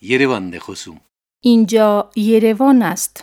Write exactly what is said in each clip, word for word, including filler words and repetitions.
Yerevan'de خصوم. اینجا یروان است.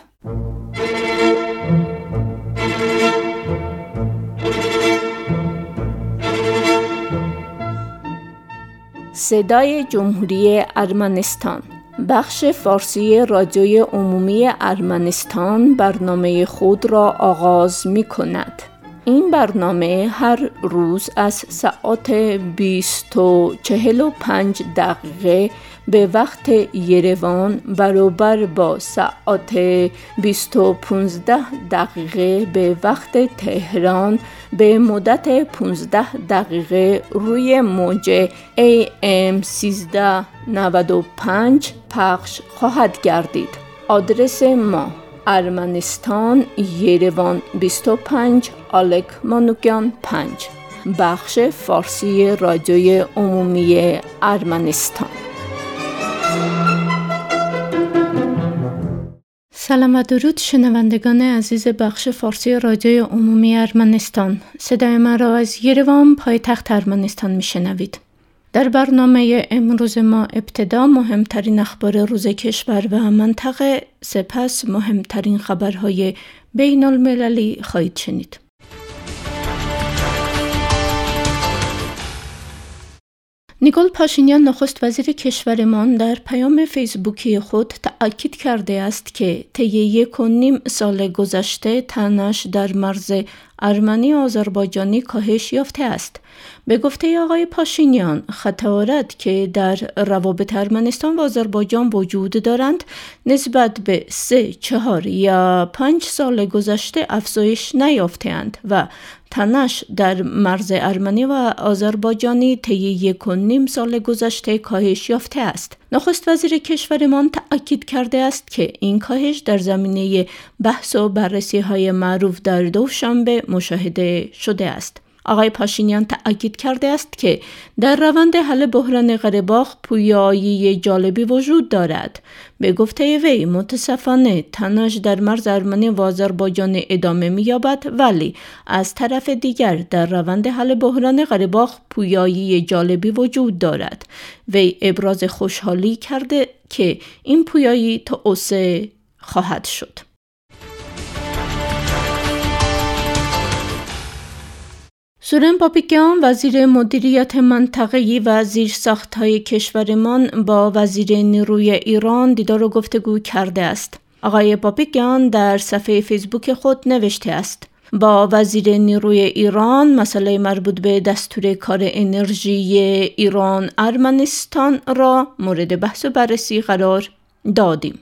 صدای جمهوری ارمنستان، بخش فارسی رادیوی عمومی ارمنستان برنامه خود را آغاز می کند. این برنامه هر روز از ساعت بیست و چهل و پنج دقیقه به وقت یروان برابر با ساعت بیست و پانزده دقیقه به وقت تهران به مدت پانزده دقیقه روی موج ای ام سیزده و نود و پنج پخش خواهد گردید. آدرس ما: ارمنستان، یروان بیست و پنج آلک مانوکیان پنج، بخش فارسی رادیوی عمومی ارمنستان. سلام و درود شنوندگان عزیز بخش فارسی رادیوی عمومی ارمنستان. صدای من را از یروان پایتخت ارمنستان میشنوید. در برنامه امروز ما ابتدا مهمترین اخبار روز کشور و منطقه، سپس مهمترین خبرهای بین المللی خواهید شنید. نیکول پاشینیان نخست وزیر کشورمان در پیام فیسبوکی خود تأکید کرده است که طی یک و نیم سال گذشته تنش در مرز ارمنی آذربایجانی کاهش یافته است. به گفته آقای پاشینیان، خطرات که در روابط ارمنستان و آذربایجان وجود دارند نسبت به سه، چهار یا پنج سال گذشته افزایش نیافته‌اند و تنش در مرز ارمنی و آذربایجانی طی یک و نیم سال گذشته کاهش یافته است. نخست وزیر کشورمان تأکید کرده است که این کاهش در زمینه بحث و بررسی‌های معروف در دوشنبه مشاهده شده است. آقای پاشینیان تأکید کرده است که در روند حل بحران قره باغ پویایی جالبی وجود دارد. به گفته وی، متاسفانه تنش در مرز ارمنی و آذربایجان ادامه می‌یابد، ولی از طرف دیگر در روند حل بحران قره باغ پویایی جالبی وجود دارد. وی ابراز خوشحالی کرده که این پویایی توسعه خواهد شد. سورن پاپیکیان، وزیر مدیریت منطقه‌ای و زیرساخت‌های کشورمان، با وزیر نیروی ایران دیدار و گفتگو کرده است. آقای پاپیکیان در صفحه فیسبوک خود نوشته است: با وزیر نیروی ایران مسئله مربوط به دستور کار انرژی ایران ارمنستان را مورد بحث و بررسی قرار دادیم.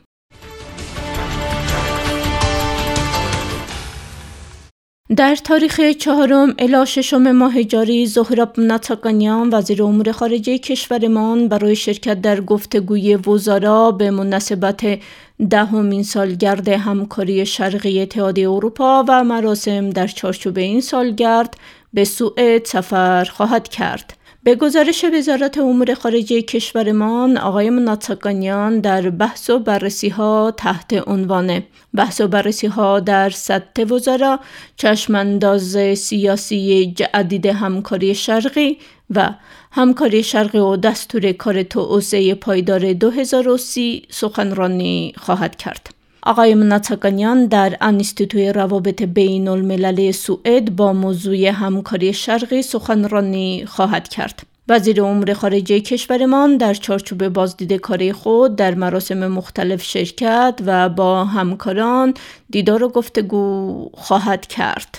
در تاریخ چهارم الی ششم ماه جاری، زهراب ناتاکانیان، وزیر امور خارجه کشورمان، برای شرکت در گفتگوی وزرا به مناسبت دهمین سالگرد همکاری شرقی اتحادیه اروپا و مراسم در چارچوب این سالگرد به سوئد سفر خواهد کرد. به گزارش وزارت امور خارجه کشورمان، آقای ناتاکانیان در بحث و بررسی ها تحت عنوان بحث و بررسی ها در سطح وزرا، چشمانداز سیاسی جدید همکاری شرقی و همکاری شرقی و دستور کار توسعه پایدار دو هزار و سی سخنرانی خواهد کرد. آقای ناتاکانیان در انستیتوی روابط بین المللی سوئد با موضوع همکاری شرقی سخنرانی خواهد کرد. وزیر امور خارجه کشورمان در چارچوب بازدید کاری خود در مراسم مختلف شرکت و با همکاران دیدار و گفتگو خواهد کرد.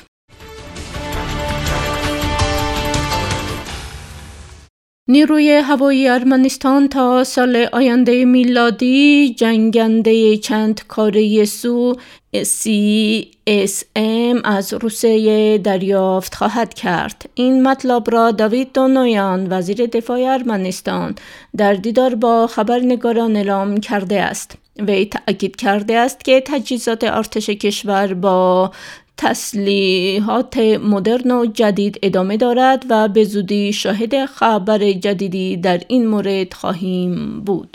نیروی هوایی ارمنستان تا سال آینده میلادی جنگنده چند کاره سو سی اس ام از روسیه دریافت خواهد کرد. این مطلب را داوید دونویان، وزیر دفاع ارمنستان، در دیدار با خبرنگاران اعلام کرده است. وی تأکید کرده است که تجهیزات ارتش کشور با تسلیحات مدرن و جدید ادامه دارد و به زودی شاهد خبر جدیدی در این مورد خواهیم بود.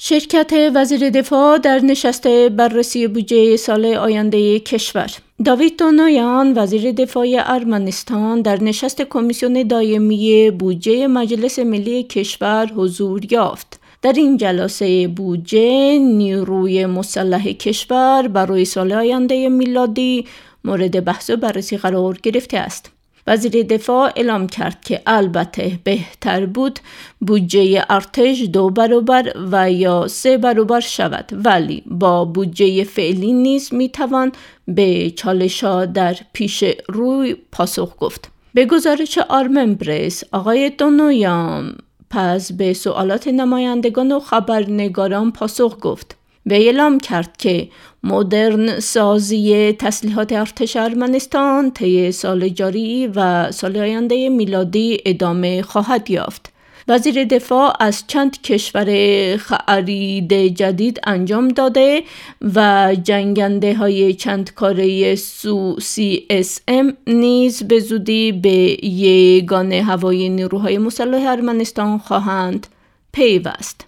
شرکت وزیر دفاع در نشست بررسی بودجه سال آینده کشور. داوید دونویان وزیر دفاع ارمنستان در نشست کمیسیون دائمی بودجه مجلس ملی کشور حضور یافت. در این جلسه بودجه نیروی مسلح کشور برای سال آینده میلادی مورد بحث و بررسی قرار گرفته است. وزیر دفاع اعلام کرد که البته بهتر بود بودجه ارتش دو برابر و یا سه برابر شود، ولی با بودجه فعلی نیز میتوان به چالش‌ها در پیش روی پاسخ گفت. به گزارش آرمن پرس، آقای دونویان پس به سوالات نمایندگان و خبرنگاران پاسخ گفت و اعلام کرد که مدرن سازی تسلیحات ارتش ارمنستان طی سال جاری و سال آینده میلادی ادامه خواهد یافت. وزیر دفاع از چند کشور خرید جدید انجام داده و جنگنده های چند کاره سو سی اس ام نیز به زودی به یگان هوایی نیروهای مسلح ارمنستان خواهند پیوست.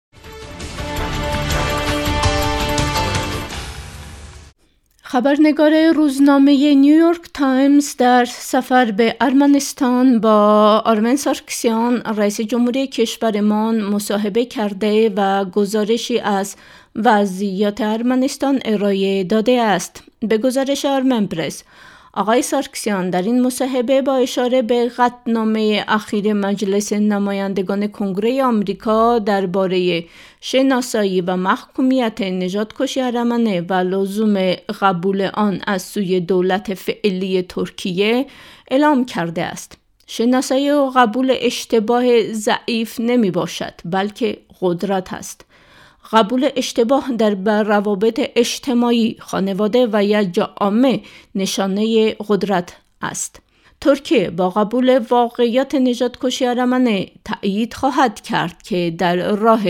خبرنگار روزنامه نیویورک تایمز در سفر به ارمنستان با آرمن سارکسیان رئیس جمهوری کشورمان مصاحبه کرده و گزارشی از وضعیت ارمنستان ارائه داده است. به گزارش آرمن پرس، آقای سارکسیان در این مصاحبه با اشاره به قطعنامه اخیر مجلس نمایندگان کنگره آمریکا درباره شناسایی و محکومیت نژادکشی ارمنه و لزوم قبول آن از سوی دولت فعلی ترکیه اعلام کرده است. شناسایی و قبول اشتباه ضعیف نمی باشد، بلکه قدرت است. قبول اشتباه در روابط اجتماعی، خانواده و یا جامعه نشانه قدرت است. ترکیه با قبول واقعیت نژادکشی ارمنه تأیید خواهد کرد که در راه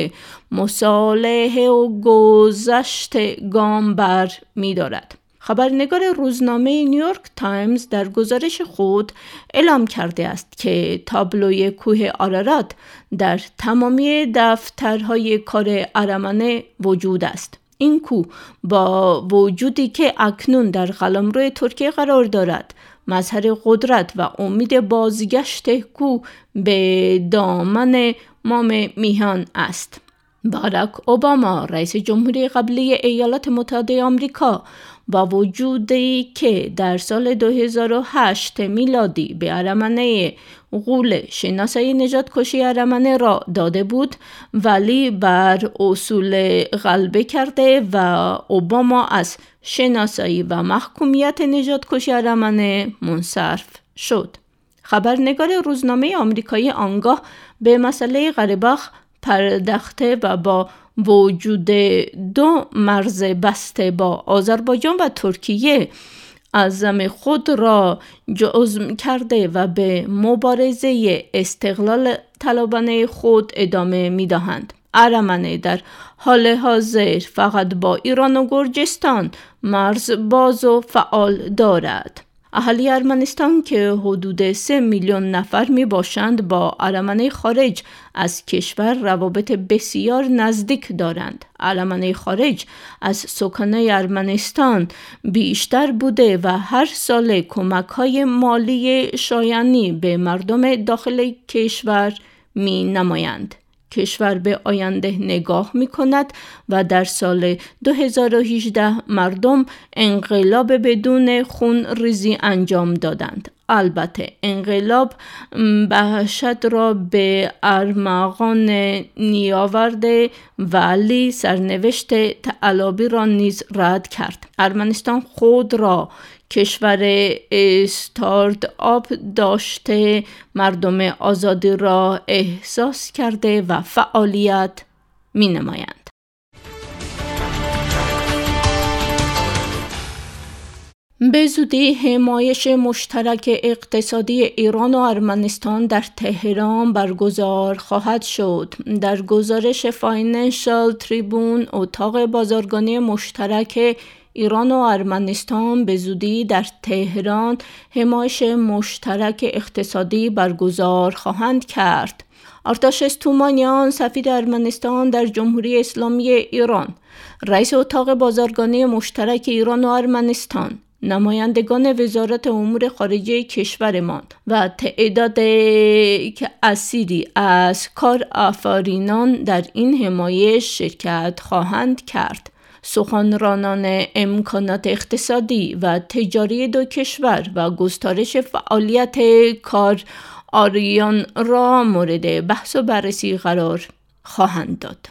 مصالحه و گذشت گام بر می دارد. خبرنگار روزنامه نیویورک تایمز در گزارش خود اعلام کرده است که تابلوی کوه آرارات در تمامی دفترهای کار ارمنه وجود است. این کوه با وجودی که اکنون در قلمرو ترکیه قرار دارد، مظهر قدرت و امید بازگشت کوه به دامن مام میهن است. باراک اوباما رئیس جمهوری قبلی ایالات متحده آمریکا با وجودی که در سال دو هزار و هشت میلادی به ارمنه قول شناسایی نژادکشی ارمنه را داده بود، ولی بر اصول غلبه کرده و اوباما از شناسایی و محکومیت نژادکشی ارمنه منصرف شد. خبرنگار روزنامه آمریکایی آنگاه به مسئله قره باخ پرداخته و با وجود دو مرز بسته با آذربایجان و ترکیه عزم خود را جزم کرده و به مبارزه استقلال طلبانه خود ادامه می‌دهند. ارمنه در حال حاضر فقط با ایران و گرجستان مرز باز و فعال دارد. اهالی ارمنستان که حدود سه میلیون نفر می باشند با ارمنه خارج از کشور روابط بسیار نزدیک دارند. ارمنه خارج از سکانه ارمنستان بیشتر بوده و هر سال کمک‌های مالی شایانی به مردم داخل کشور می نمایند. کشور به آینده نگاه می کند و در سال دو هزار و هجده مردم انقلاب بدون خون ریزی انجام دادند. البته انقلاب وحشت را به ارمغان نیاورده، ولی سرنوشت تعالابی را نیز رد کرد. ارمنستان خود را کشور استارتاپ داشته، مردم آزادی را احساس کرده و فعالیت می نمایند. به زودی حمایش مشترک اقتصادی ایران و ارمنستان در تهران برگزار خواهد شد. در گزارش فاینانشال تریبون، اتاق بازرگانی مشترک ایران و ارمنستان به زودی در تهران حمایش مشترک اقتصادی برگزار خواهند کرد. آرتاش تومانیان سفیر ارمنستان در جمهوری اسلامی ایران، رئیس اتاق بازرگانی مشترک ایران و ارمنستان، نمایندگان وزارت امور خارجه کشورمان و تعداد کثیری از کارآفرینان در این حمایش شرکت خواهند کرد. سخنرانان امکانات اقتصادی و تجاری دو کشور و گسترش فعالیت کار آریان را مورد بحث و بررسی قرار خواهند داد.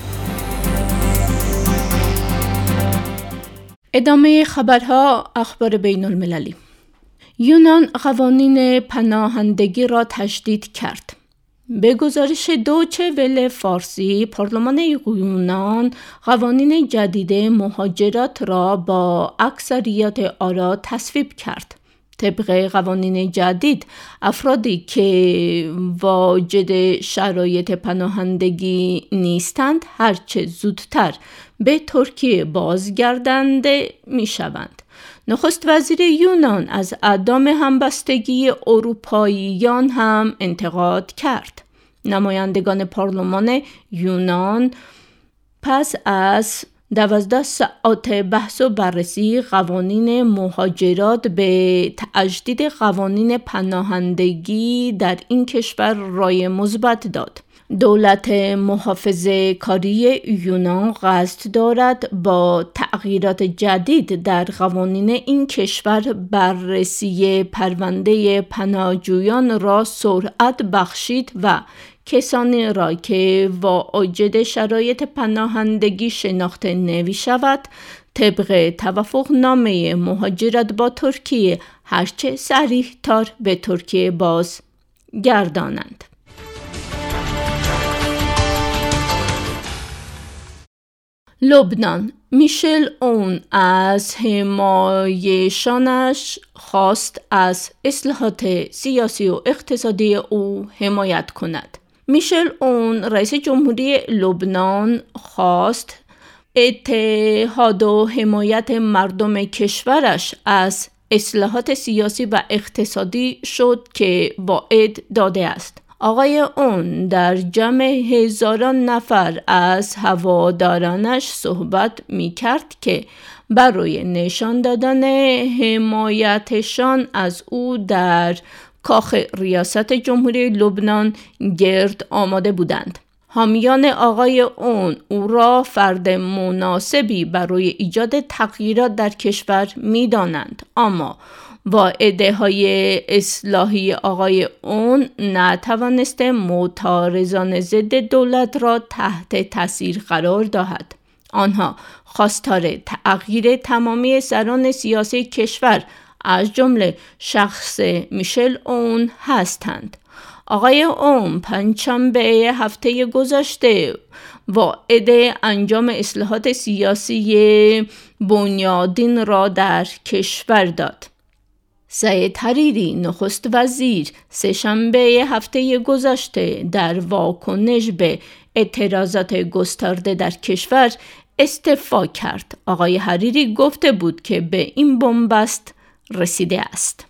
ادامه خبرها. اخبار بین المللی. یونان قوانین پناهندگی را تجدید کرد. به گزارش دوچه وله فارسی، پارلمان یونان قوانین جدید مهاجرت را با اکثریت آرا تصویب کرد. طبق قوانین جدید، افرادی که واجد شرایط پناهندگی نیستند هرچه زودتر به ترکیه بازگردانده می شوند. نخست وزیر یونان از عدم همبستگی اروپاییان هم انتقاد کرد. نمایندگان پارلمان یونان پس از دوازده ساعت بحث و بررسی قوانین مهاجرت به تجدید قوانین پناهندگی در این کشور رأی مثبت داد. دولت محافظه کاری یونان قصد دارد با تغییرات جدید در قوانین این کشور بررسی پرونده پناهجویان را سرعت بخشید و کسانی را که واجد شرایط پناهندگی شناخته نمی شود طبق توافقنامه مهاجرت با ترکیه هرچه سریع تر به ترکیه باز گردانند. لبنان. میشل اون از حمایشانش خواست از اصلاحات سیاسی و اقتصادی او حمایت کند. میشل اون رئیس جمهوری لبنان خواست اتحاد و حمایت مردم کشورش از اصلاحات سیاسی و اقتصادی شد که وعده داده است. آقای اون در جمع هزاران نفر از هوادارانش صحبت می کرد که برای نشان دادن حمایتشان از او در کاخ ریاست جمهوری لبنان گرد آمده بودند. حامیان آقای اون او را فرد مناسبی برای ایجاد تغییرات در کشور می دانند، اما وعده های اصلاحی آقای اون نتوانسته معترضان ضد دولت را تحت تاثیر قرار دهد. آنها خواستار تغییر تمامی سران سیاسی کشور از جمله شخص میشل اون هستند. آقای اون پنجشنبه هفته گذشته وعده انجام اصلاحات سیاسی بنیادین را در کشور داد. سعید حریری نخست وزیر سه‌شنبه هفته گذشته در واکنش به اعتراضات گسترده در کشور استعفا کرد. آقای حریری گفته بود که به این بنبست رسیده است.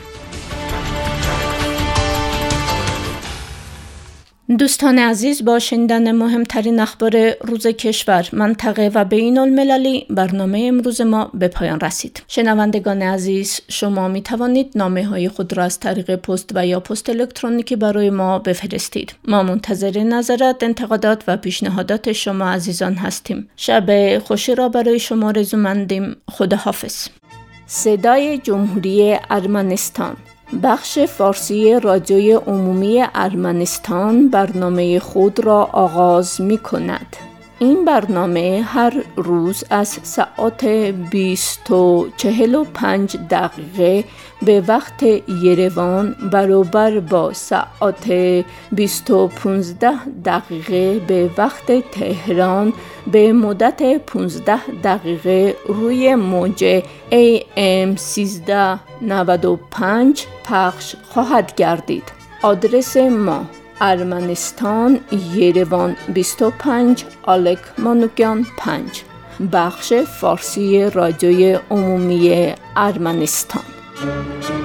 دوستان عزیز، با شنیدن مهمترین اخبار روز کشور، منطقه و بین المللی برنامه امروز ما به پایان رسید. شنوندگان عزیز، شما می توانید نامه های خود را از طریق پست و یا پست الکترونیکی برای ما بفرستید. ما منتظر نظرات، انتقادات و پیشنهادات شما عزیزان هستیم. شب خوشی را برای شما آرزومندیم. خداحافظ. صدای جمهوری ارمنستان، بخش فارسی رادیوی عمومی ارمنستان برنامه خود را آغاز می کند. این برنامه هر روز از ساعت بیست و چهل و پنج دقیقه به وقت یروان برابر با ساعت بیست و پانزده دقیقه به وقت تهران به مدت پانزده دقیقه روی موج ای ام سیزده نود و پنج پخش خواهد گردید. آدرس ما: ارمنستان، یروان بیست و پنج، آلک مانوکیان پنج، بخش فارسی رادیوی عمومی ارمنستان.